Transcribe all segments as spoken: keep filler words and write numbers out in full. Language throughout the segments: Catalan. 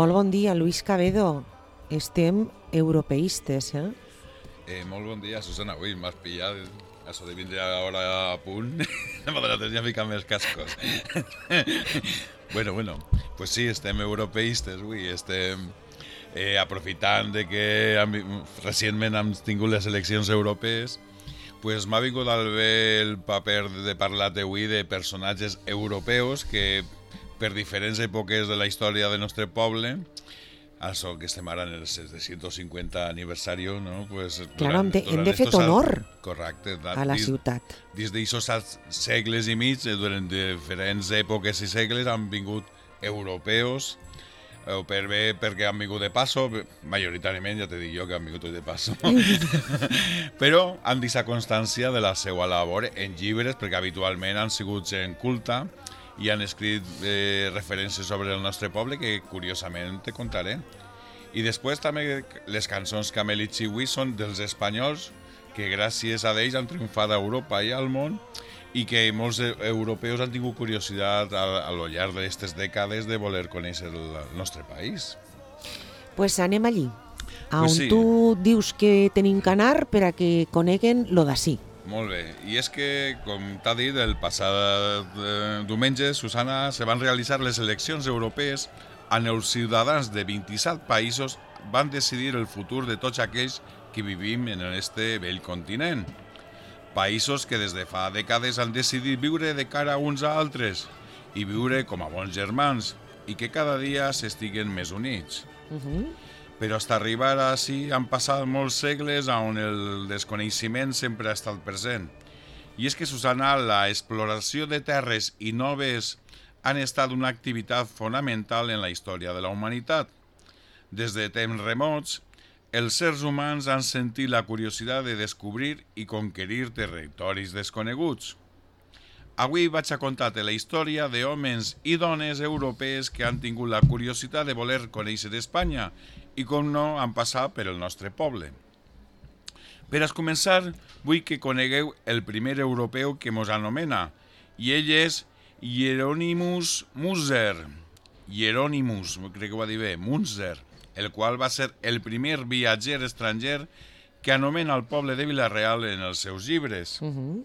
Molt bon dia, Luis Cabedo. Estem europeistes, eh? Eh, molt bon dia, Susana. Ui, m'has pillat. Això de vindre ara a punt. M'ha de ficar més cascos. bueno, bueno, pues sí, estem europeistes, ui, estem eh, aprofitant de que hem, recentment hem tingut les eleccions europees, pues m'ha vingut al bé el paper de parlar avui de personatges europeus que per diferents èpoques de la història del nostre poble, això que estem ara en el setecientos cincuenta aniversari, no? Pues claro, hem de, hem de fer honor correcte, a la ciutat. Des d'aixòs segles i mig, durant diferents èpoques i segles, han vingut europeus, o per bé perquè han vingut de passo, majoritàriament, ja te dic jo que han vingut de passo, però han deixat constància de la seva labor en llibres, perquè habitualment han sigut gent culta i han escrit eh, referències sobre el nostre poble que curiosament te contaré. I després també les cançons que hem elegit avui són dels espanyols que gràcies a ells han triomfat a Europa i al món i que molts europeus han tingut curiositat a, a lo llarg d'aquestes dècades de voler conèixer el nostre país. Pues anem allí, on pues sí. Tu dius que tenim que anar per a que coneguen lo d'ací. Molt bé, i és que, com t'ha dit, el passat eh, diumenge, Susana, se van realitzar les eleccions europees on els ciutadans de vint-i-set països van decidir el futur de tots aquells que vivim en este vell continent. Països que des de fa dècades han decidit viure de cara uns a altres i viure com a bons germans i que cada dia s'estiguen més units. Uh-huh. Però fins a arribar així han passat molts segles on el desconeixement sempre ha estat present. I és que, Susana, la exploració de terres i noves han estat una activitat fonamental en la història de la humanitat. Des de temps remots, els éssers humans han sentit la curiositat de descobrir i conquerir territoris desconeguts. Avui vaig a contar-te la història d'homes i dones europees que han tingut la curiositat de voler conèixer Espanya i, com no, han passat per el nostre poble. Per a començar, vull que conegueu el primer europeu que mos anomena, i ell és Hieronymus Munzer. Hieronymus, crec que ho va dir bé, Munzer, el qual va ser el primer viatger estranger que anomena el poble de Vila-real en els seus llibres. Uh-huh.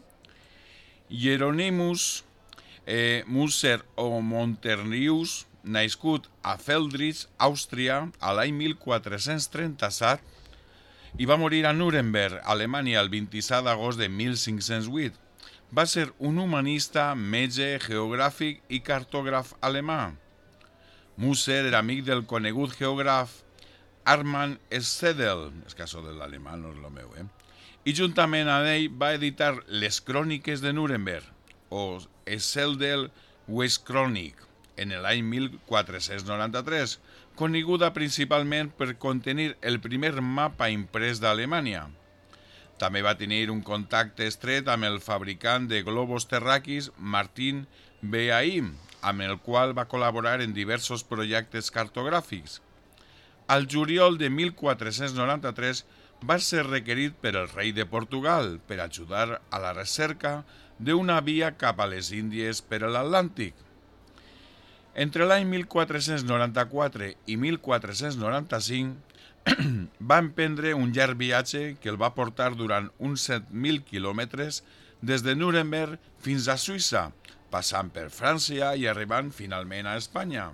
Hieronymus eh, Munzer o Monternius, nascut a Feldkirch, Àustria, a l'any mil quatre-cents trenta-set, i va morir a Nuremberg, Alemanya, el vint-i-set d'agost de mil cinc-cents vuit. Va ser un humanista, metge, geogràfic i cartògraf alemà. Munzer era amic del conegut geògraf Armand Stedel, és que això de l'alemà no és el meu, eh? I juntament amb ell va editar les Cròniques de Nuremberg, o Stedel Westchronik, en l'any mil quatre-cents noranta-tres, coneguda principalment per contenir el primer mapa imprès d'Alemanya. També va tenir un contacte estret amb el fabricant de globus terraquis Martin Behaim, amb el qual va col·laborar en diversos projectes cartogràfics. Al juliol de mil quatre-cents noranta-tres va ser requerit per el rei de Portugal per ajudar a la recerca d'una via cap a les Índies per l'Atlàntic. Entre l'any mil quatre-cents noranta-quatre i mil quatre-cents noranta-cinc va emprendre un llarg viatge que el va portar durant uns set mil quilòmetres des de Nuremberg fins a Suïssa, passant per França i arribant finalment a Espanya.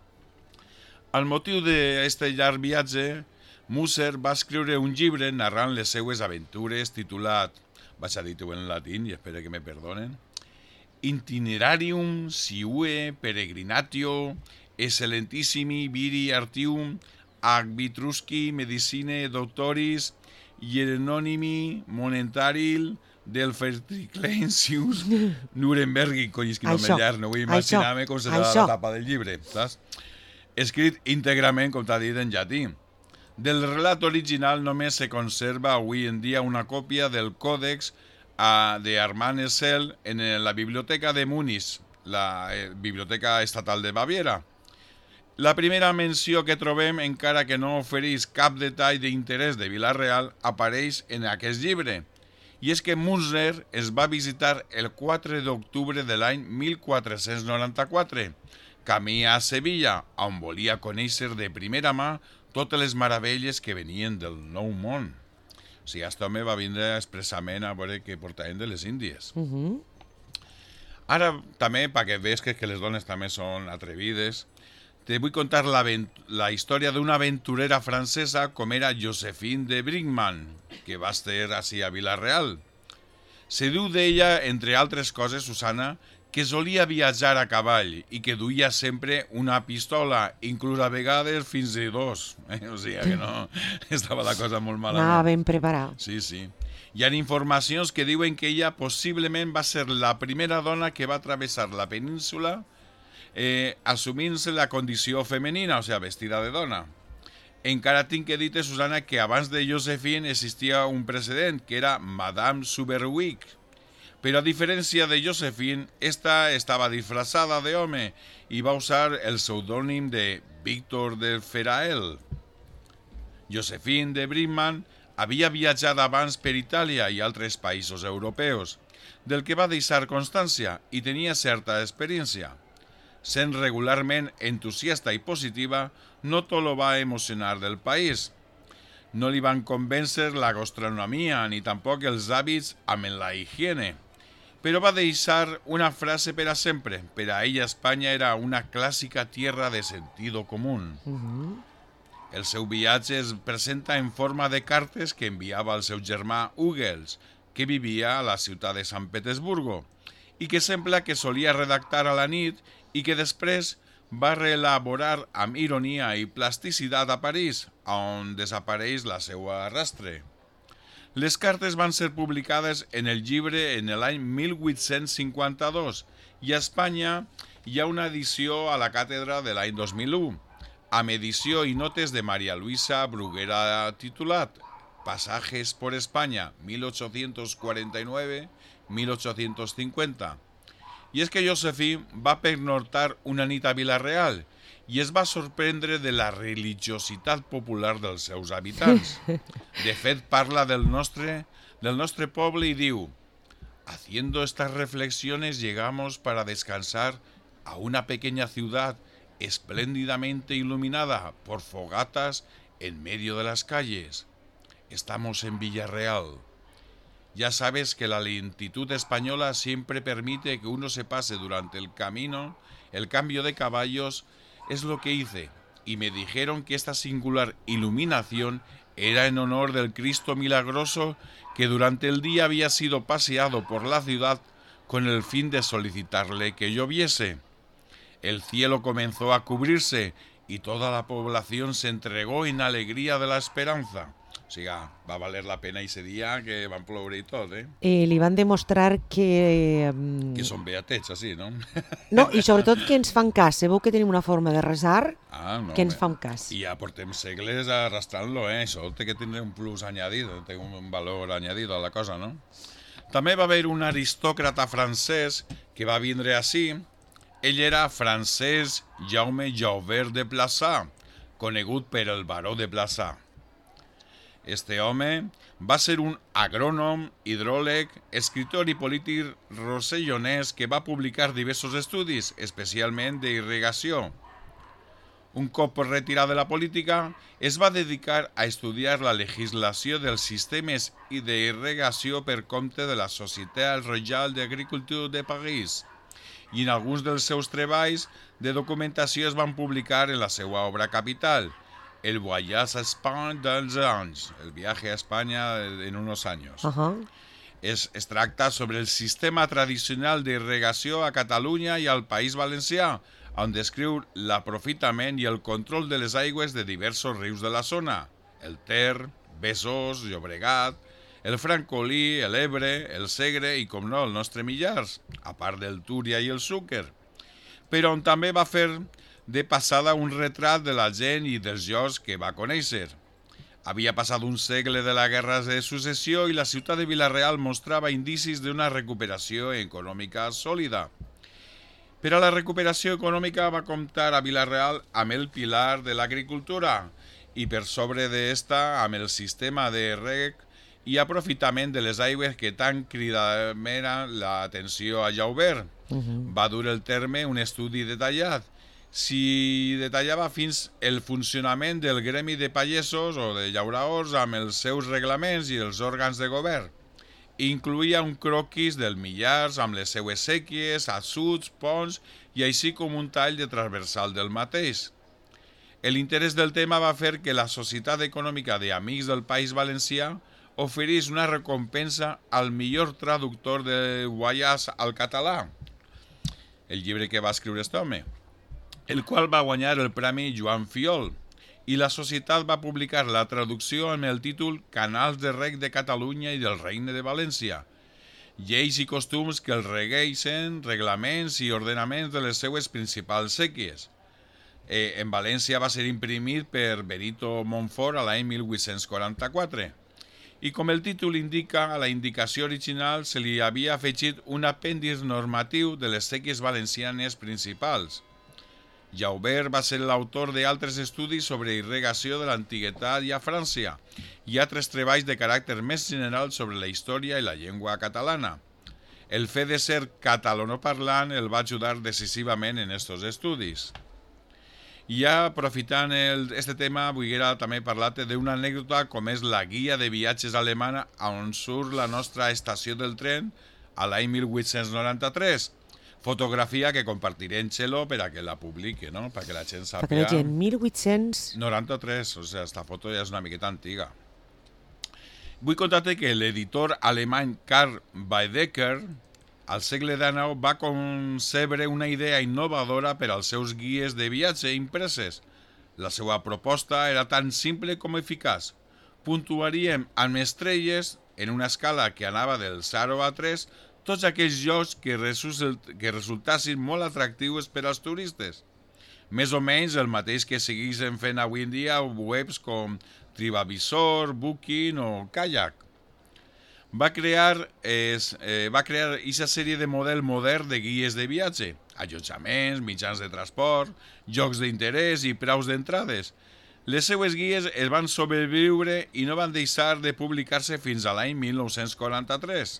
Al motiu d'aquest llarg viatge, Munzer va escriure un llibre narrant les seues aventures titulat, vaig a dir-ho en latín i espero que me perdonen, Itinerarium siue peregrinatio excellentissimi viri artium ac vitrusci medicine doctoris hieronimi monetaril del Fertriclensius Nurembergi, cony, és que no me llar, no vull imaginar-me com serà la tapa del llibre, saps? Escrit íntegrament, com t'ha dit, en llatí. Del relat original només se conserva avui en dia una còpia del còdex de Armand Essel en la biblioteca de Múnich, la biblioteca estatal de Baviera. La primera menció que trobem, encara que no ofereix cap detall d'interès de Vila-real, apareix en aquest llibre. I és que Munzer es va visitar el quatre d'octubre de l'any mil quatre-cents noranta-quatre, camí a Sevilla, on volia conèixer de primera mà totes les meravelles que venien del Nou Món. O sigui, aquest home va vindre expressament a veure què portaven de les Índies. Uh -huh. Ara, també, perquè veus que, que les dones també són atrevides, te vull contar la, la història d'una aventurera francesa com era Josephine de Brinkmann, que va estar així a Vila-real. Se diu d'ella, entre altres coses, Susana, que solia viatjar a cavall i que duia sempre una pistola, inclús a vegades fins i dos. Eh? O sigui que no, estava la cosa molt malament. Anava ben preparat. Sí, sí. Hi ha informacions que diuen que ella possiblement va ser la primera dona que va travessar la península eh, assumint-se la condició femenina, o sigui, vestida de dona. Encara tinc que dir-te, Susana, que abans de Josephine existia un precedent, que era Madame Suberwick. Però a diferència de Josephine, esta estava disfrazada d'home i va usar el pseudònim de Víctor de Ferael. Josephine de Brinkmann havia viatjat abans per Itàlia i altres països europeus, del que va deixar constància i tenia certa experiència. Sent regularment entusiasta i positiva, no tot lo va emocionar del país. No li van convèncer la gastronomia ni tampoc els hàbits amb la higiene. Però va deixar una frase per a sempre. Per a ella Espanya era una clàssica tierra de sentido común. Uh-huh. El seu viatge es presenta en forma de cartes que enviava al seu germà Hugels, que vivia a la ciutat de Sant Petersburgo, i que sembla que solia redactar a la nit i que després va reelaborar amb ironia i plasticitat a París, on desapareix la seva rastre. Les cartes van ser publicades en el llibre en l'any mil vuit-cents cinquanta-dos i a Espanya hi ha una edició a la càtedra de l'any dos mil u, amb edició i notes de María Luisa Bruguera titulat Pasajes por España mil ochocientos cuarenta y nueve a mil ochocientos cincuenta. I és que Josephine va pernoctar una nit a Vila-real i es va sorprendre de la religiositat popular dels seus habitants. De fet, parla del nostre, del nostre poble i diu: haciendo estas reflexiones llegamos para descansar a una pequeña ciudad espléndidamente iluminada por fogatas en medio de las calles. Estamos en Villarreal. Ya sabes que la lentitud española siempre permite que uno se pase durante el camino. El cambio de caballos es lo que hice, y me dijeron que esta singular iluminación era en honor del Cristo milagroso que durante el día había sido paseado por la ciudad con el fin de solicitarle que lloviese. El cielo comenzó a cubrirse y toda la población se entregó en alegría de la esperanza. O sigui, va valer la pena ese dia que van ploure i tot, eh? Eh, li van demostrar que... Um... Que són beatets, així, no? No, i sobretot que ens fan cas. Sabeu que tenim una forma de resar ah, no, que ens bé. fan cas. I ja portem segles arrastrant-lo, eh? Això té que tenir un plus añadit, té un valor añadit a la cosa, no? També va haver un aristòcrata francès que va vindre així. Ell era Francesc Jaume Jaubert de Plaçà, conegut per el baró de Plaçà. Este home va ser un agrònom, hidròleg, escritor i polític rossellonès que va publicar diversos estudis, especialment d'irrigació. Un cop retirat de la política, es va dedicar a estudiar la legislació dels sistemes d'irrigació per compte de la Société Royale d'Agriculture de París, i en alguns dels seus treballs de documentació es van publicar en la seva obra capital, El voyage à Espagne dans anys, el viaje a España en unos años. Uh-huh. Es, es tracta sobre el sistema tradicional d'irrigació a Catalunya i al País Valencià, on descriu l'aprofitament i el control de les aigües de diversos rius de la zona, el Ter, Besòs, Llobregat, el Francolí, l'Ebre, el Segre i, com no, el nostre Millars, a part del Túria i el Xúquer, però on també va fer de passada un retrat de la gent i dels llocs que va conèixer. Havia passat un segle de la Guerra de Successió i la ciutat de Vila-real mostrava indicis d'una recuperació econòmica sòlida. Però la recuperació econòmica va comptar a Vila-real amb el pilar de l'agricultura i per sobre d'esta amb el sistema de reg i aprofitament de les aigües que tant cridaven l'atenció a Jaubert. Uh-huh. Va dur el terme un estudi detallat s'hi detallava fins el funcionament del gremi de pagesos o de llauraors amb els seus reglaments i els òrgans de govern. Incluïa un croquis del Millars amb les seues sèquies, assuts, ponts i així com un tall de transversal del mateix. L'interès del tema va fer que la Societat Econòmica d'Amics del País Valencià oferís una recompensa al millor traductor de Guaiàs al català, el llibre que va escriure aquest home, el qual va guanyar el Premi Joan Fiol, i la societat va publicar la traducció amb el títol Canals de reg de Catalunya i del Regne de València, lleis i costums que el regueixen, reglaments i ordenaments de les seues principals sèquies. Eh, en València va ser imprimit per Benito Montfort a l'any mil vuit-cents quaranta-quatre. I com el títol indica, a la indicació original se li havia afegit un apèndix normatiu de les sèquies valencianes principals. Jaubert va ser l'autor d'altres estudis sobre irrigació de l'antiguitat i a França i altres treballs de caràcter més general sobre la història i la llengua catalana. El fet de ser catalanoparlant el va ajudar decisivament en estos estudis. I ja aprofitant aquest tema, vull també parlar-te d'una anècdota com és la guia de viatges alemana on surt la nostra estació del tren a l'any mil vuit-cents noranta-tres. Fotografia que compartiré en Xelo per a que la publique, no? Perquè la gent sàpiga... Perquè la gent, mil vuit-cents noranta-tres, o sigui, esta foto ja és una miqueta antiga. Vull contar-te que l'editor alemany Karl Baedeker al segle dinou va concebre una idea innovadora per als seus guies de viatge impreses. La seva proposta era tan simple com eficaç. Puntuaríem amb estrelles, en una escala que anava del zero a tres, tots aquells llocs que, result, que resultassin molt atractius per als turistes. Més o menys el mateix que segueixen fent avui en dia webs com Trivavisor, Booking o Kayak. Va crear es, eh, va crear aquesta sèrie de model modern de guies de viatge, allotjaments, mitjans de transport, jocs d'interès i preus d'entrades. Les seues guies es van sobreviure i no van deixar de publicar-se fins a l'any mil nou-cents quaranta-tres.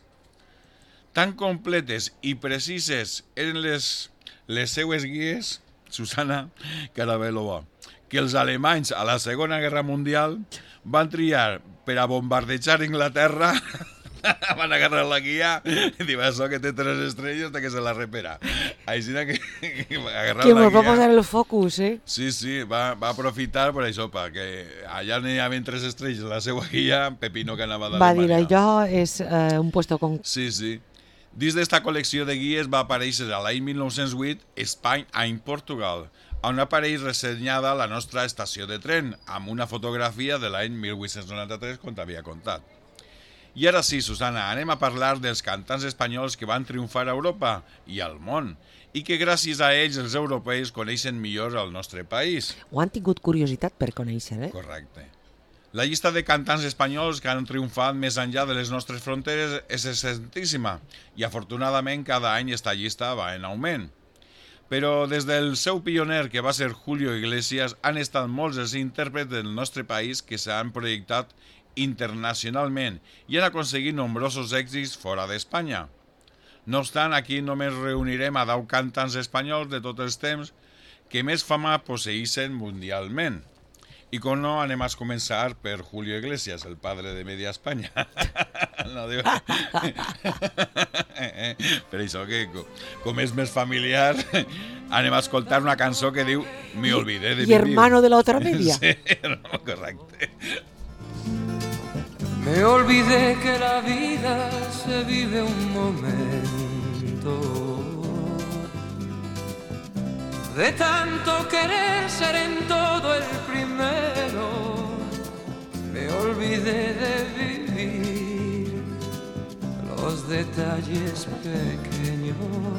Tan completes i precises eren les, les seues guies, Susana Caravelova, que els alemanys a la Segona Guerra Mundial van triar per a bombardejar Inglaterra, van agarrar la guia i diuen, això que té tres estrelles de que se la repera. Així que, que agarrar que la guia... Que va posar el focus, eh? Sí, sí, va, va aprofitar per això, perquè allà n'hi havia tres estrelles la seva guia, Pepino que anava d'Alemanya. Va dir, allò és uh, un puesto con... Sí, sí. Dins d'esta col·lecció de guies va aparèixer a l'any mil nou-cents vuit Espany en Portugal, on apareix ressenyada la nostra estació de tren, amb una fotografia de l'any mil vuit-cents noranta-tres, com t'havia contat. I ara sí, Susana, anem a parlar dels cantants espanyols que van triomfar a Europa i al món, i que gràcies a ells els europeus coneixen millor el nostre país. Ho han tingut curiositat per conèixer, eh? Correcte. La llista de cantants espanyols que han triomfat més enllà de les nostres fronteres és extentíssima i afortunadament cada any esta llista va en augment. Però des del seu pioner, que va ser Julio Iglesias, han estat molts els intèrprets del nostre país que s'han projectat internacionalment i han aconseguit nombrosos èxits fora d'Espanya. No obstant, aquí només reunirem a deu cantants espanyols de tots els temps que més fama posseeixen mundialment. I com no, anem a començar per Julio Iglesias, el padre de Media España. No, diu... Per això que, com és més familiar, anem a escoltar una cançó que diu Me olvidé de vivir. I hermano de la otra media. Sí, no, correcte. Me olvidé que la vida se vive un momento, de tanto querer ser en todo el primero. Me olvidé de vivir los detalles pequeños,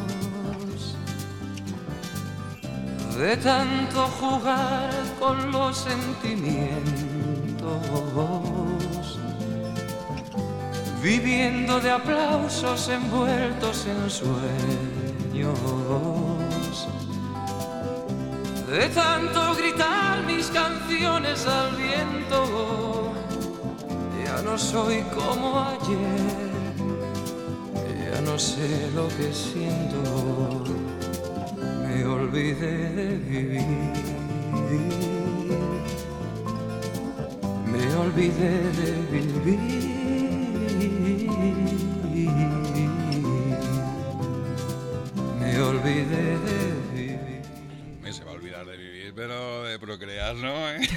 de tanto jugar con los sentimientos, viviendo de aplausos envueltos en sueños, de tanto gritar mis canciones al viento. Ya no soy como ayer, ya no sé lo que siento. Me olvidé olvidé de vivir. Me olvidé de vivir. Me olvidé de vivir. Me se va a olvidar de vivir, pero de procrear, ¿no? ¿Eh?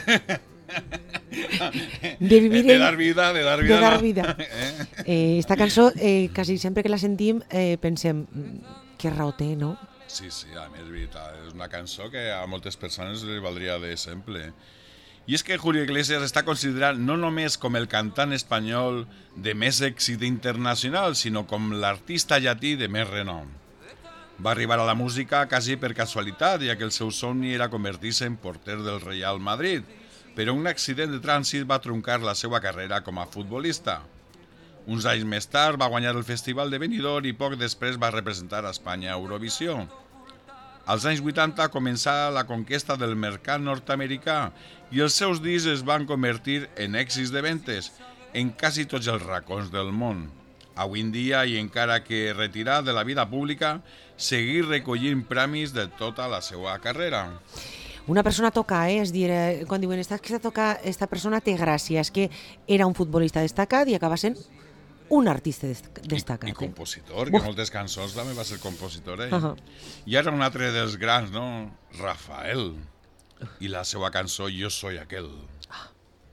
De vivir de en... dar vida, de dar vida. De dar no? vida. Eh? Eh, esta cançó, eh, quasi sempre que la sentim, eh, pensem, que raó té, no? Sí, sí, a més és veritat. És una cançó que a moltes persones li valdria d'exemple. I és que Julio Iglesias està considerat no només com el cantant espanyol de més èxit internacional, sinó com l'artista llatí de més renom. Va arribar a la música quasi per casualitat, ja que el seu somni era convertir-se en porter del Real Madrid, però un accident de trànsit va truncar la seva carrera com a futbolista. Uns anys més tard va guanyar el Festival de Benidorm i poc després va representar a Espanya a Eurovisió. Als anys vuitanta començà la conquesta del mercat nord-americà i els seus discs es van convertir en èxits de ventes en quasi tots els racons del món. Avui en dia, i encara que retirat de la vida pública, seguir recollint premis de tota la seva carrera. Una persona toca, eh? És dir, eh, quan diuen esta, esta, toca, esta persona té gràcia, és que era un futbolista destacat i acaba sent un artista destacat. I, i compositor, eh? que moltes cançons també va ser compositor, eh? Uh-huh. I ara un altre dels grans, no? Rafael. I la seva cançó Jo soy aquel. Ah.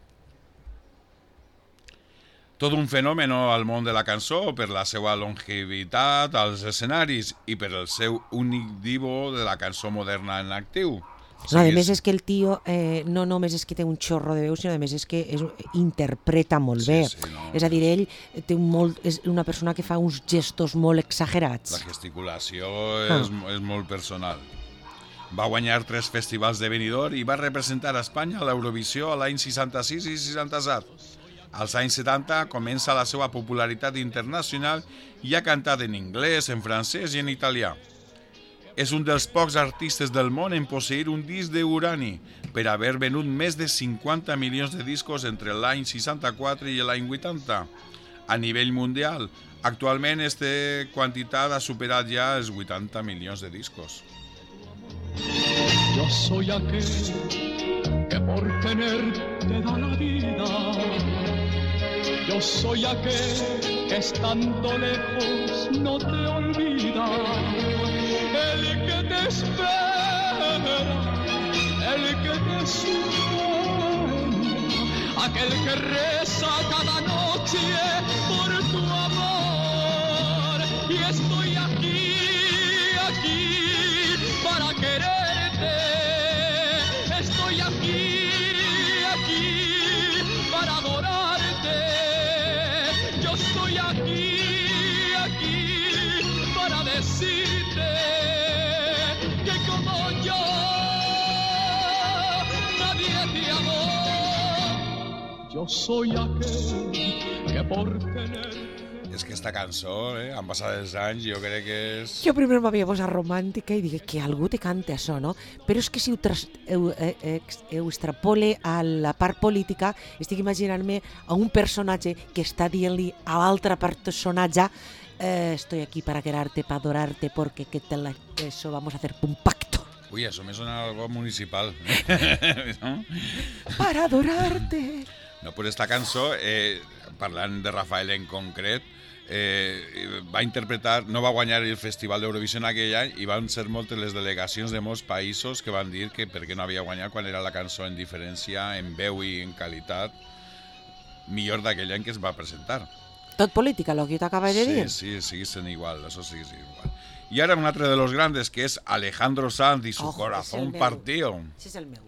Tot un fenomen al món de la cançó per la seva longevitat als escenaris i per el seu únic divo de la cançó moderna en actiu. No, a més és que el tio eh, no només és que té un xorro de veu, sinó a més és que és, interpreta molt sí, bé. Sí, no, és a dir, ell té un molt, és una persona que fa uns gestos molt exagerats. La gesticulació és, ah. és molt personal. Va guanyar tres festivals de Benidorm i va representar a Espanya a l'Eurovisió a l'any seixanta-sis i seixanta-set. Als anys setanta comença la seva popularitat internacional i ha cantat en anglès, en francès i en italià. És un dels pocs artistes del món en posseir un disc d'urani per haver venut més de cinquanta milions de discos entre l'any seixanta-quatre i l'any vuitanta. A nivell mundial, actualment aquesta quantitat ha superat ja els vuitanta milions de discos. Yo soy aquel que por tenerte da la vida. Yo soy aquel que estando lejos no te olvida. El que te espera, el que te sueña, aquel que reza cada noche por tu amor. Y estoy aquí, aquí para quererte. Estoy aquí, aquí para adorarte. Yo estoy aquí, aquí para decirte que como yo nadie te amó. Yo soy aquel que por tener. És que esta cançó, eh, han passat els anys, jo crec que és... Jo primer m'havia posat romàntica i dic que algú te canta això, no? Però és que si ho, tras, ho, eh, ho extrapole a la part política, estic imaginant-me a un personatge que està dient-li a l'altre personatge eh, estoy aquí para quererte, para adorarte, porque que te la, eso vamos a hacer un pacto. Ui, això me sona algo municipal. ¿No? Para adorarte. No, però esta cançó, eh, parlant de Rafael en concret, eh, va interpretar, no va guanyar el Festival d'Eurovisió en aquell any i van ser moltes les delegacions de molts països que van dir que per què no havia guanyat quan era la cançó en diferència, en veu i en qualitat, millor d'aquell any que es va presentar. Tot política, lo que yo te acabo de sí, dir. Sí, sí, siguin igual, eso sí, sí, igual. Y ahora un altre de los grandes, que es Alejandro Sanz y su Ojo, corazón partido. Ese es el meu.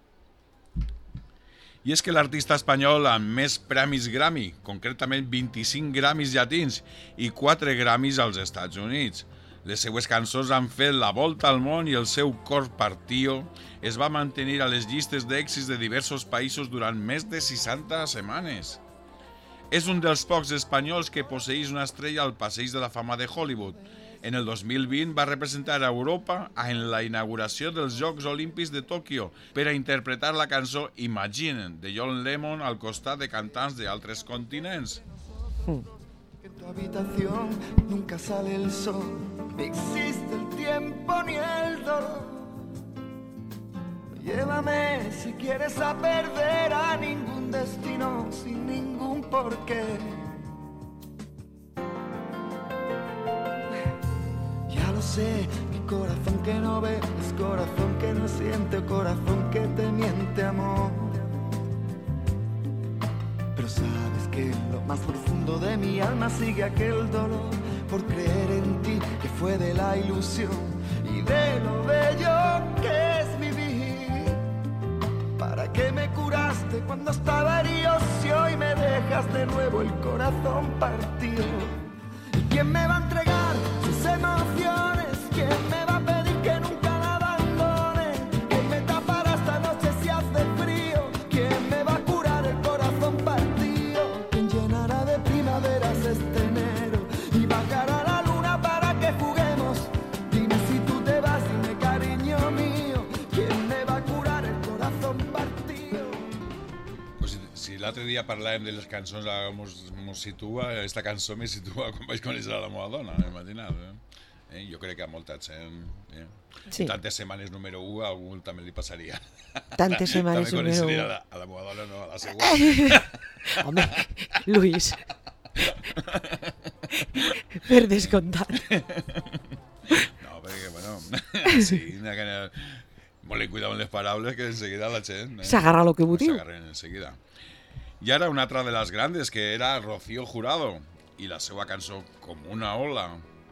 I és que l'artista espanyol amb més premis Grammy, concretament vint-i-cinc Grammys llatins i quatre Grammys als Estats Units. Les seues cançons han fet la volta al món i el seu cor partió es va mantenir a les llistes d'èxits de diversos països durant més de seixanta setmanes. És un dels pocs espanyols que posseeix una estrella al Passeig de la Fama de Hollywood. En el dos mil vint va representar a Europa en la inauguració dels Jocs Olímpics de Tòquio per a interpretar la cançó Imagine de John Lennon al costat de cantants d'altres continents. Mm. tu habitación nunca sale el sol, ni existe el tiempo ni el dolor. Llévame si quieres a perder a ningún destino sin ningún porqué. Ya lo sé, mi corazón que no ve es corazón que no siente, corazón que te miente, amor. Pero sabes que en lo más profundo de mi alma sigue aquel dolor por creer en ti, que fue de la ilusión y de lo bello que es vivir. ¿Para qué me curaste cuando estaba herido si hoy me dejas de nuevo el corazón partido? ¿Y quién me va a entregar sus emociones? ¿Quién me va a pedir que nunca la abandone? ¿Quién me tapará esta noche si hace frío? ¿Quién me va a curar el corazón partido? ¿Quién llenará de primaveras este enero y bajará la luna para que juguemos? Dime si tú te vas, dime cariño mío, ¿quién me va a curar el corazón partido? Pues si, si l'altre dia parlàvem de les cançons mos, mos situa, esta cançó me situa quan vaig conèixer a la meva dona, imaginat, eh? Eh, jo crec que a molta gent, eh? Sí. Tantes setmanes número u a algú també li passaria. Tantes setmanes també número coneixeria u. a la, a la meva dona, no, a la següent. Home, Luis. Per descomptat. No, perquè, bueno, sí, que molt cuidado amb les paraules que enseguida la gent... Eh? S'agarra lo que ho diu. S'agarren enseguida. I ara una altra de les grandes, que era Rocío Jurado, i la seva cançó Com una ola.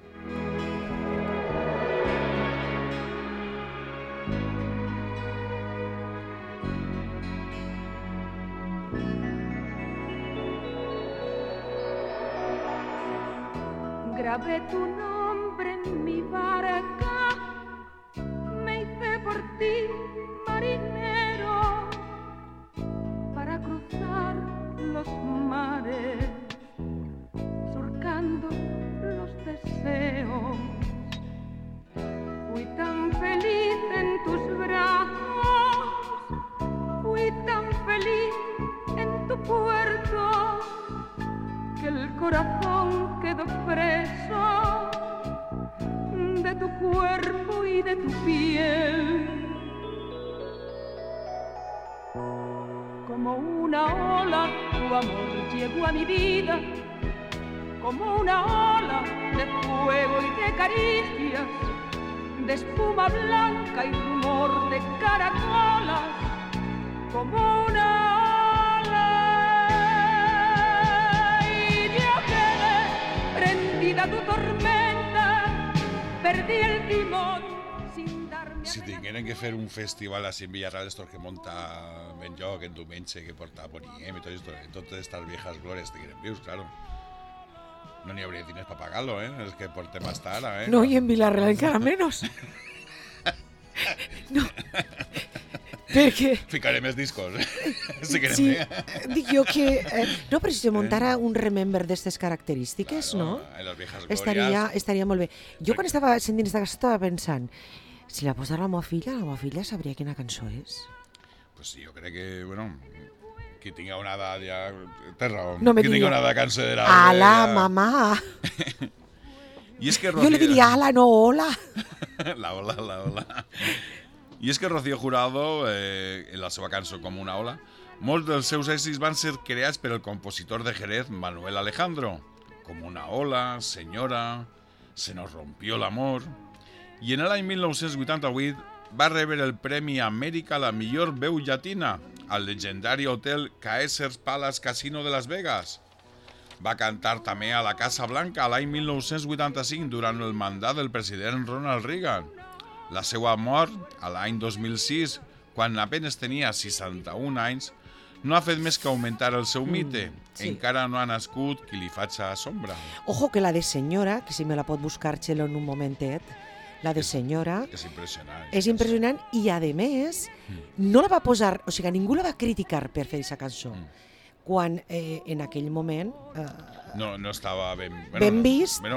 Grabé tu nombre en mi barca, me hice por ti marinero para cruzar los mares, surcando los deseos. Fui tan feliz en tus brazos, fui tan feliz en tu puerto, que el corazón quedó preso de tu cuerpo y de tu piel. Como una ola, tu amor llegó a mi vida, como una ola de fuego y de caricias, de espuma blanca y rumor de caracolas, como una a tu tormenta, perdí el timón sin darme... Si tingueren que fer un festival així en Villarreal, estos que monta ben lloc, en diumenge, que porta Boniem i tot esto, en totes estas viejas glorias tingueren vius, claro. No n'hi hauria diners per pagar-lo, eh? Els que portem hasta ara, eh? No, i en Villarreal encara menos. No. Perquè... Ficaré més discos, eh? Si querem sí, bé. dic jo que... Eh, no, però si se muntara un remember d'aquestes característiques, Claro, no? en les viejas glorias. Estaria, estaria molt bé. Jo quan estava sentint aquesta cançó estava pensant, si la posara la meva filla, la meva filla sabria quina cançó és. Pues sí, jo crec que, bueno, qui tinga una edat ja... Té raó. No me qui tinga diga. una edat considerable... Ala, ja... mamà! I és que Jo li diria ala, no hola. La ola, la ola. I és que Rocío Jurado, eh, en la seva cançó Com una ola, molts dels seus èxits van ser creats per el compositor de Jerez, Manuel Alejandro. Com una ola, Senyora, Se nos rompió l'amor... I en l'any mil nou-cents vuitanta-vuit va rebre el Premi Amèrica a la millor veu llatina al legendari hotel Caesars Palace Casino de Las Vegas. Va cantar també a la Casa Blanca l'any mil nou-cents vuitanta-cinc durant el mandat del president Ronald Reagan. La seva mort, a l'any dos mil sis, quan apenas tenia seixanta-un anys, no ha fet més que augmentar el seu mite. Mm, sí. Encara no ha nascut qui li faça sombra. Ojo que la de Senyora, que si me la pot buscar Txelo en un momentet, la de Senyora... És impressionant. És impressionant i, a més, no la va posar... O sigui, ningú la va criticar per fer aquesta cançó. Mm. Quan eh, en aquell moment... Eh, no, no estava ben... Bueno, ben vist. Bueno,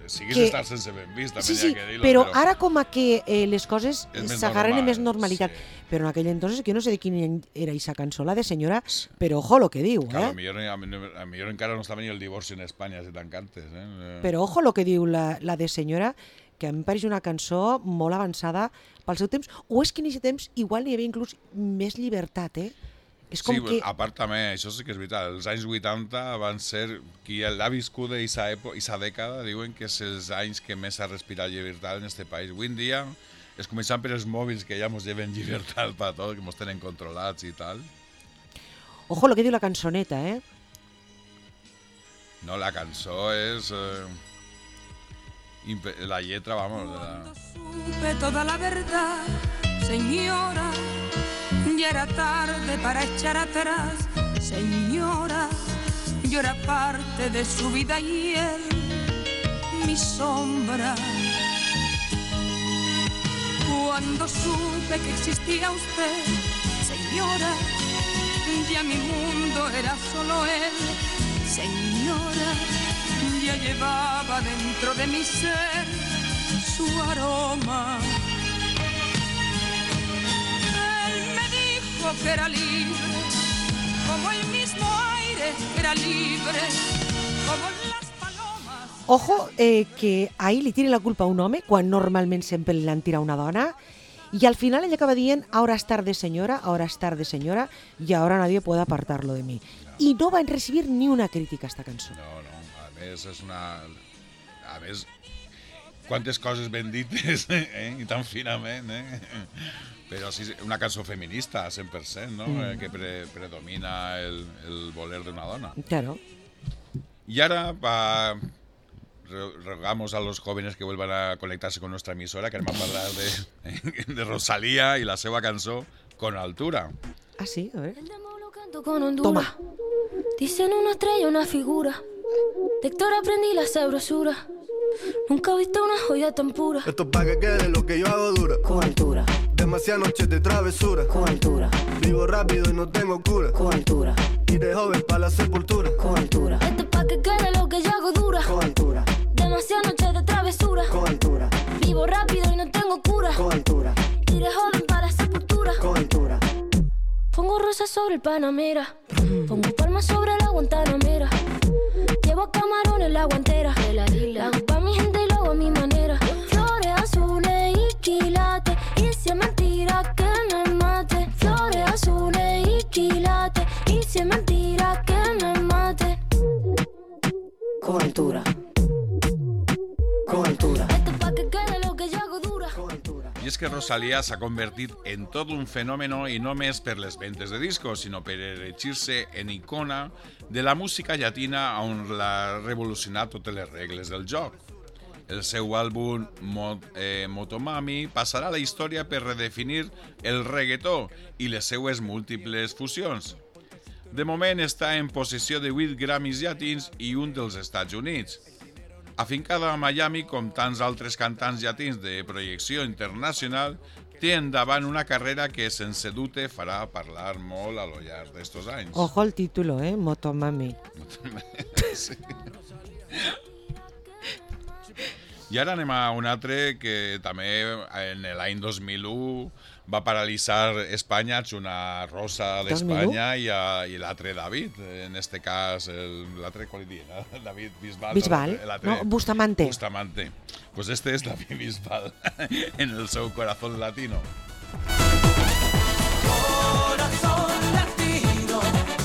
siguis que... estar sense ben vist, també sí, hi sí, ha que dir-lo. però, però ara com a que eh, les coses és més s'agarren amb més normal, normalitat. sí. Però en aquell entonces, que jo no sé de quin any era aquesta cançó, la de senyora, però ojo lo que diu, Claro, a eh? millor, a millor, a millor encara no estava ni el divorci en Espanya, si tan cantes. Eh? Però ojo lo que diu la, la de senyora, que a mi em pareix una cançó molt avançada pel seu temps, o és que en aquest temps igual hi havia inclús més llibertat, eh? És com Sí, que... a part també, això sí que és veritat, els anys vuitanta van ser, qui l'ha viscut d'aquesta dècada, diuen que és els anys que més ha respirat llibertat en este país. Avui en dia, és començant per els mòbils que ja ens lleven llibertat per tot, que ens tenen controlats i tal. Ojo lo que diu la cançoneta, eh? No, la cançó és... Eh, impe- la lletra, vamos... La... Supe toda la verdad, señora, ya era tarde para echar atrás, señora, yo era parte de su vida y él, mi sombra. Cuando supe que existía usted, señora, ya mi mundo era solo él, señora, ya llevaba dentro de mi ser su aroma. Él me dijo que era libre, como el mismo aire que era libre, como las palomas. Ojo eh, que ahir li tira la culpa a un home quan normalment sempre li l'han tirat una dona i al final ella acaba dient ahora es tarde señora, ahora es tarde señora y ahora nadie puede apartarlo de mí. I no van recibir ni una crítica a esta cançó. No, no, a més és una... A més, quantes coses ben dites, eh? I tan finament, eh? Però sí, una cançó feminista, cent per cent, no? Mm. Eh, que pre predomina el, el voler d'una dona. Claro. Y ahora, pa... rogamos a los jóvenes que vuelvan a conectarse con nuestra emisora, que vamos a hablar de, de Rosalía y la seva cançó Con Altura. Ah, sí, a ver. Con Honduras. Toma. Dicen una estrella, una figura. De Héctor aprendí la sabrosura. Nunca he visto una joya tan pura. Esto es pa' que quede lo que yo hago dura. Con altura, Demasiadas noches de travesura. con altura, Vivo rápido y no tengo cura. con altura, Y de joven pa' la sepultura. con altura. Esto es pa' que quede lo que yo hago dura. Con altura, Demasiadas noches de travesura. con altura, Vivo rápido y no tengo cura. con altura, Y de joven para la sepultura. con altura. Pongo rosas sobre el Panamera. Pongo palmas sobre la Guantanamera. Llevo camarones la guantera. La hago pa' mi gente y lo hago a mi manera. Flores azules y quilates. Y si es mentira que me mate. Flores azules y quilates. Y si es mentira que me mate. Con altura, con altura. Esto es pa' que quede lo que yo hago dura. I és que Rosalía s'ha convertit en tot un fenòmeno i no només per les ventes de discos, sinó per erigir-se en icona de la música llatina on l'ha revolucionat totes les regles del joc. El seu àlbum Mot eh, Motomami passarà a la història per redefinir el reggaetó i les seues múltiples fusions. De moment està en possessió de vuit Grammys llatins i un dels Estats Units. Afincada a Miami, com tants altres cantants llatins de projecció internacional, té endavant una carrera que, sense dubte, farà parlar molt a lo llarg d'estos anys. Ojo al título, eh? Motomami. Sí. I ara anem a un altre que també en l'any dos mil u va paralitzar Espanya, una rosa d'Espanya i, a, i l'altre David, en este cas l'altre qual li diuen, David Bisbal. Bisbal? No, Bustamante. Bustamante. Pues este es David Bisbal en el seu corazón latino. Corazón latino.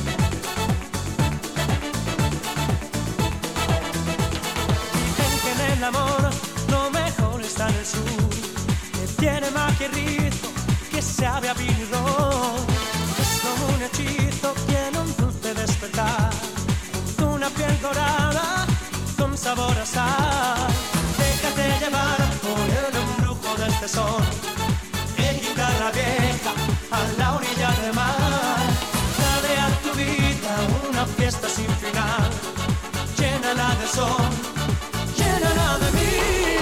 Dicen que en el amor lo mejor está en el sur, que tiene magia y ritmo, que sabe a vino y ron. Es como un hechizo, tiene un dulce despertar, una piel dorada con sabor a sal. Déjate llevar por el embrujo del tesón, en guitarra vieja a la orilla del mar. Dale a tu vida una fiesta sin final, llénala de sol, llénala de mí.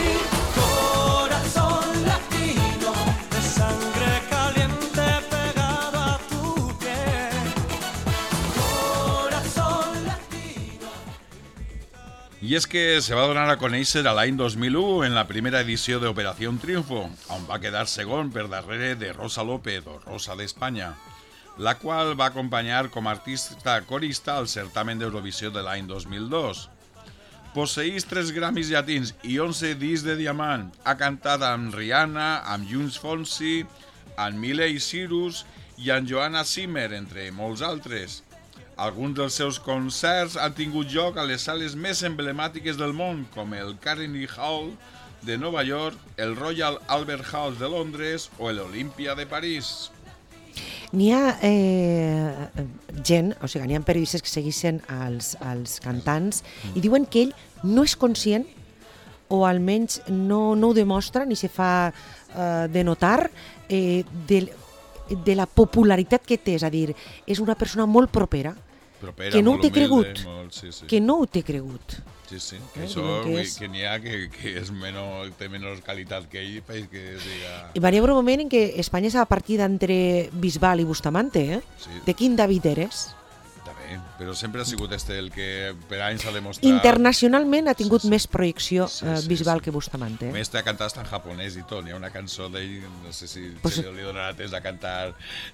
Corazón latino, de sangre caliente pegado a tu piel. Corazón latino. I és que se va donar a conèixer a l'any dos mil u en la primera edició d'Operació Triunfo, on va quedar segon per darrere de Rosa López o Rosa d'Espanya, la qual va acompanyar com a artista corista al certamen d'Eurovisió de l'any dos mil dos. Posseïx tres Grammys llatins i onze discs de diamant. Ha cantat amb Rihanna, amb Luis Fonsi, amb Miley Cyrus i amb Joanna Zimmer, entre molts altres. Alguns dels seus concerts han tingut lloc a les sales més emblemàtiques del món, com el Carnegie Hall de Nova York, el Royal Albert Hall de Londres o l'Olympia de París. N'hi ha eh, gent, o sigui, n'hi ha periodistes que segueixen els, els cantants i diuen que ell no és conscient, o almenys no, no ho demostra ni se fa eh, de notar, eh, de, de la popularitat que té, és a dir, és una persona molt propera, Propera, que no ho molt té humilde, cregut, molt, sí, sí. que no ho té cregut. Sí, sí, que Eh, això diuen que que, és- que n'hi ha que, que és menor, té menys qualitat que ell, perquè que es diga... I va haver un moment en què Espanya estava partida entre Bisbal i Bustamante, eh? Sí. De quin David eres? Està bé, però sempre ha sigut este el que per anys ha demostrat... Internacionalment ha tingut Sí, sí. més projecció Sí, eh, sí, Bisbal sí. que Bustamante. Eh? Més te ha cantat hasta en japonès i tot. Hi ha una cançó d'ell, no sé si, Pues- si li donarà temps de cantar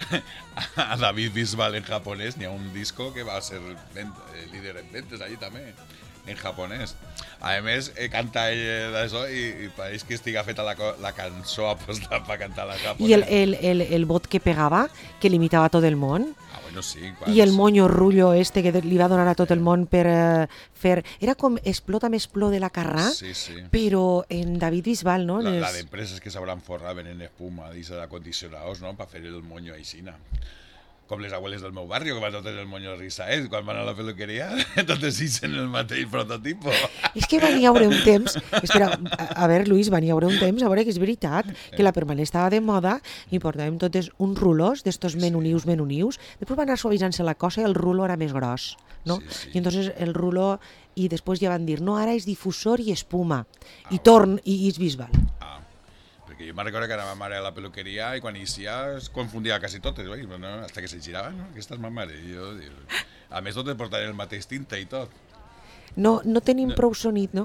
a David Bisbal en japonès. N'hi ha un disco que va ser vent, eh, líder en ventes allí també, en japonès. A més, eh, canta ell eh, d'això i, i pareix que estiga feta la, co- la cançó aposta per cantar la japonès. I el, el, el, el bot que pegava, que limitava a tot el món, Ah, bueno, sí. i el moño rullo este que li va donar a tot el món per eh, fer... Era com Explota més plor de la Carrà, Sí, sí. però en David Bisbal, no? La, Les- la d'empreses que s'hauran forrat venent espuma i ser acondicionados, no?, per fer el moño aixina. Com les abueles del meu barri, que van totes el moño risaet, quan van a la peluqueria, totes hicen el mateix prototipo. És que va n'hi haure un temps... Espera, a, a veure, Luis, va n'hi haure un temps, a veure que és veritat, que la permanent estava de moda i portàvem totes uns rulors d'estos menunius, menunius. Després va anar suavitzant-se la cosa i el rulo era més gros, no? Sí, sí. I entonces el rulo... I després ja van dir, no, ara és difusor i espuma. I torn, i, i és Bisbal. Ah, perquè jo me'n recordo que anava ma mare a la peluqueria i quan inicia es confundia quasi totes, oi? No, hasta que se girava, no? Aquesta és ma mare. I jo, i, a més, totes portaven el mateix tinta i tot. No, no tenim prou sonit, no?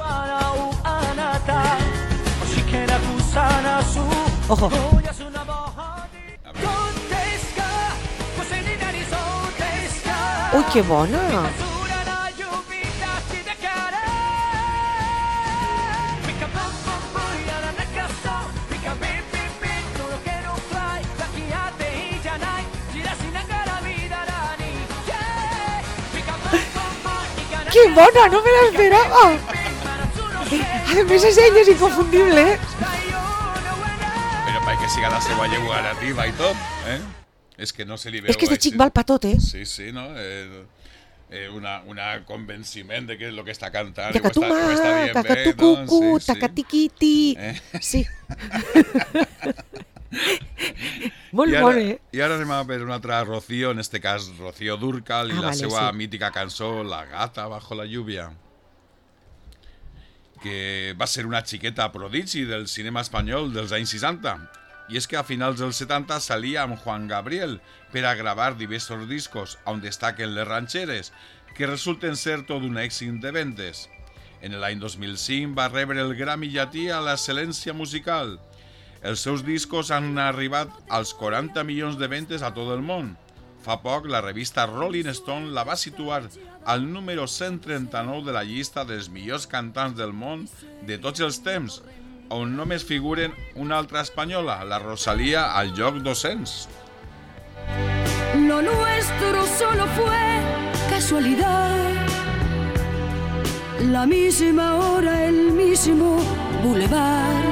Ojo. Ui, que bona! ¡Qué bona! ¡No me la esperaba! Además, ese ella es inconfundible, ¿eh? Però perquè siga la seva llengua nativa i tot, eh? És que no se li veu... És que este així. xic val pa tot, eh? Sí, sí, no? Eh, eh, una, una convenciment de que és el que està cantant i ho està, Tacatumà, ho està dient bé, tacatucucu, no? Sí, sí. tacatiquiti... Eh? Sí. Molt I ara, bon, eh? I ara anem a per una altra Rocío, en este cas Rocío Dúrcal, i Ah, la vale, seva sí. mítica cançó La gata bajo la lluvia, que va ser una xiqueta prodigi del cinema espanyol dels anys seixanta. I és que a finals dels setanta salia amb Juan Gabriel per a gravar diversos discos on destaquen les ranxeres, que resulten ser tot un èxit de ventes. En l'any dos mil cinc va rebre el Grammy llatí a l'excel·lència musical. Els seus discos han arribat als quaranta milions de ventes a tot el món. Fa poc, la revista Rolling Stone la va situar al número cent trenta-nou de la llista dels millors cantants del món de tots els temps, on només figuren una altra espanyola, la Rosalía, al lloc dos-cents. Lo nuestro solo fue casualidad. La misma hora, el mismo bulevar.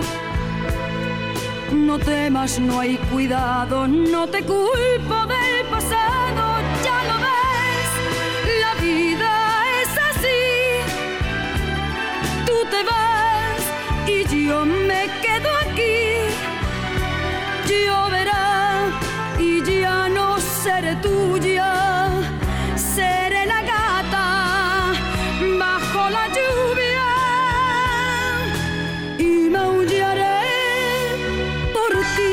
No temas, no hay cuidado, no te culpo del pasado, ya lo ves, la vida es así. Tú te vas y yo me quedo aquí. Lloverá y ya no seré tuya, seré la gata bajo la lluvia y maullaré por ti.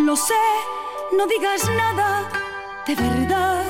lo sé, no digas nada de verdad.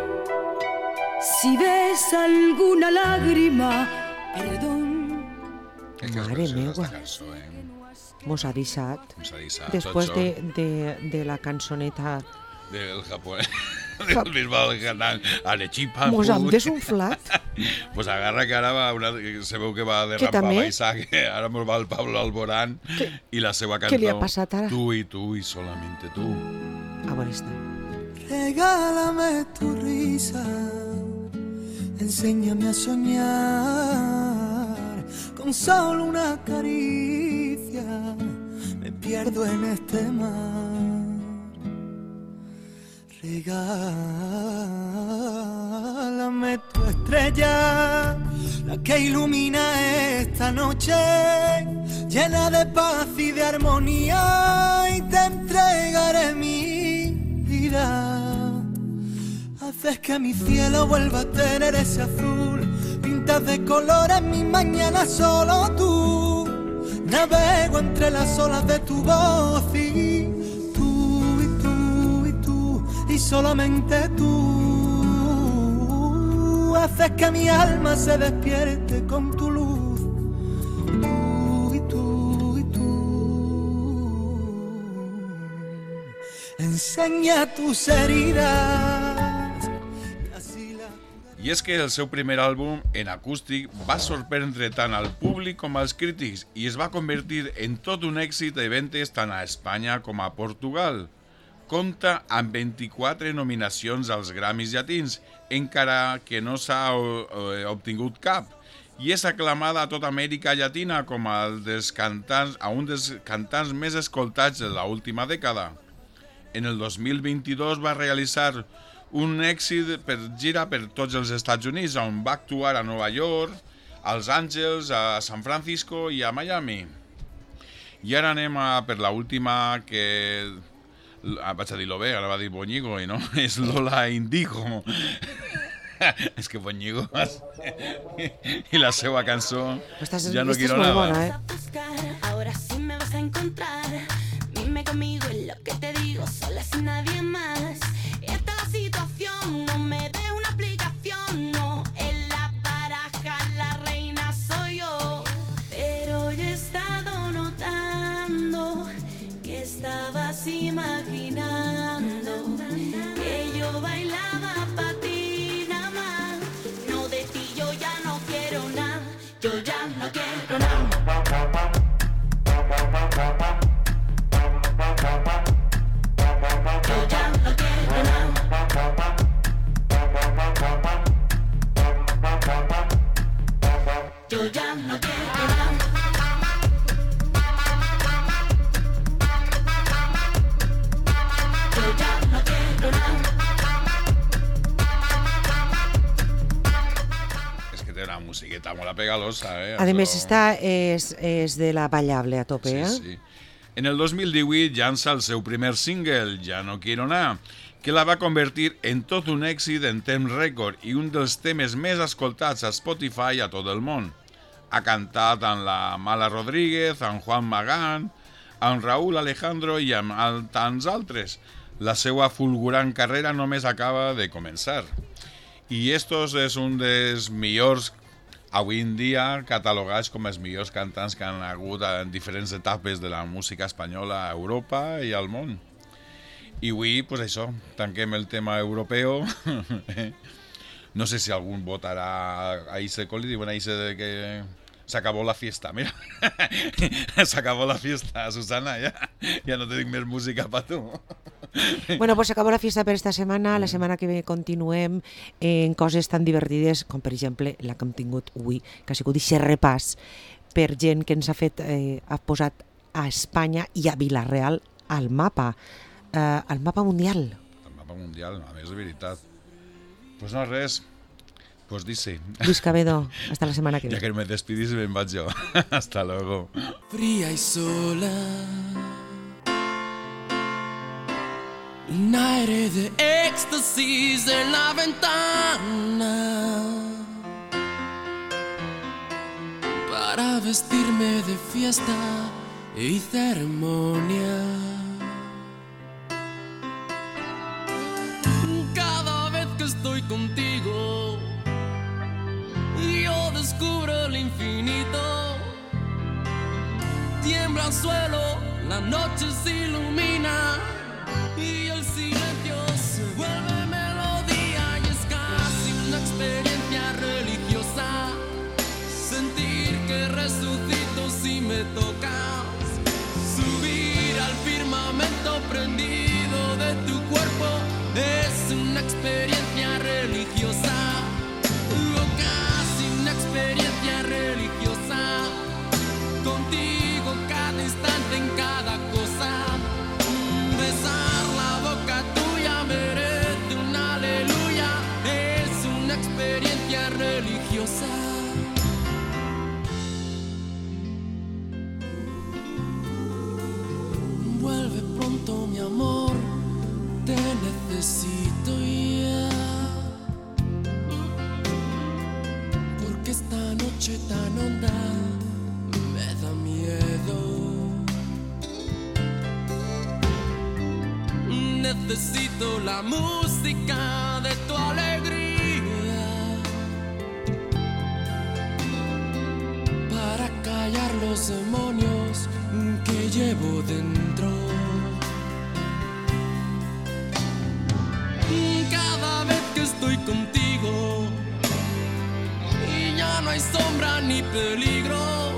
Si ves alguna lágrima, perdón. Mare meva. Eh? Mos ha deixat. Mos ha deixat. Després de, de, de la cançoneta... Del japonès. Del bisbal cantant Arechipa. Mos han desunflat. Pues agarra que ara va una, se veu que va de rampa baixar, que ara mos va el Pablo Alborán i la seva cançó. Què li ha passat ara? Tu i tu i solamente tu. A veure, està. Regálame tu risa, enséñame a soñar, con solo una caricia me pierdo en este mar. Regálame tu estrella, la que ilumina esta noche, llena de paz y de armonía, y te entregaré mi vida. Haces que mi cielo vuelva a tener ese azul, pintas de colores mis mañanas solo tú. Navego entre las olas de tu voz y tú y tú y tú y solamente tú. Haces que mi alma se despierte con tu luz. Tú y tú y tú. Enseña tus heridas. I és que el seu primer àlbum, en acústic, va sorprendre tant al públic com als crítics i es va convertir en tot un èxit de ventes tant a Espanya com a Portugal. Compta amb vint-i-quatre nominacions als Grammys llatins, encara que no s'ha obtingut cap, i és aclamada a tota Amèrica Llatina com a, dels cantants, a un dels cantants més escoltats de l'última dècada. En el dos mil vint-i-dos va realitzar un èxit per gira per tots els Estats Units, on va actuar a Nova York, als Àngels, a San Francisco i a Miami. I ara anem a per l'última que... Vaig a dir-lo bé, ara va dir Boñigo, i no? És Lola Indigo. És que Boñigo... I la seva cançó... Estàs, ja no quiero molt nada. bona, eh? Ahora sí me vas a encontrar. Dime conmigo en lo que te digo, sola sin nadie más. Esta es la situación, no me des una explicación, no. En la baraja la reina soy yo. Pero yo he estado notando que estabas imaginando que yo bailaba pa' ti nada más. No, de ti yo ya no quiero nada, yo ya no quiero nada. Yo ya no quiero nada. Yo ya no quiero nada. Yo ya no quiero nada. És que té una musiqueta molt apegalosa, eh? A més, Això- esta és, és de la ballable a tope, eh? Sí, sí. En el dos mil divuit llança el seu primer single, Ja no quiero nada, que la va convertir en tot un èxit en temps rècord i un dels temes més escoltats a Spotify a tot el món. Ha cantat amb la Mala Rodríguez, amb Juan Magán, amb Raúl Alejandro i amb tants altres. La seva fulgurant carrera només acaba de començar. I estos és un dels millors avui en dia catalogats com els millors cantants que han hagut en diferents etapes de la música espanyola a Europa i al món. I avui, pues això, tanquem el tema europeu. No sé si algun votarà a Ise Coli, diuen a Ise de que s'acabó la fiesta, mira. S'acabó la fiesta, Susana, ja, ja no tinc més música per tu. Bueno, pues acabó la fiesta per esta setmana. La setmana que ve continuem en coses tan divertides com, per exemple, la que hem tingut avui, que ha sigut aquest repàs per gent que ens ha fet, eh, ha posat a Espanya i a Vila-real al mapa, eh, al mapa mundial. El mapa mundial, a més de veritat. Pues no, res. Pues dice. Luis Cabedo, hasta la semana que Ya viene. que me despedís, me vaig yo. Hasta luego. Fría y sola, un aire de éxtasis en la ventana para vestirme de fiesta y ceremonia. estoy contigo, yo descubro el infinito. Tiembla el suelo, la noche se ilumina y el silencio se vuelve melodía y es casi una experiencia religiosa. Sentir que resucito si me tocas, subir al firmamento prendido de tu cuerpo es una experiencia religiosa, o casi una experiencia religiosa. Contigo cada instante en cada cosa, besar la boca tuya merece un aleluya, es una experiencia religiosa. Vuelve pronto mi amor, te necesito ya, porque esta noche tan honda me da miedo. Necesito la música de tu alegría para callar los demonios que llevo dentro. Cada vez que estoy contigo y ya no hay sombra ni peligro,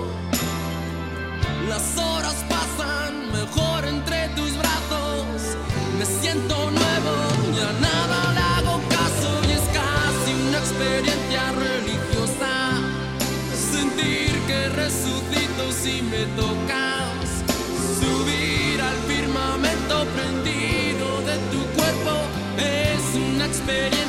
las horas pasan mejor entre tus brazos. Me siento nuevo, ya nada le hago caso y es casi una experiencia religiosa. Sentir que resucito si me tocas, subir al firmamento prendido de tu cuerpo es una experiencia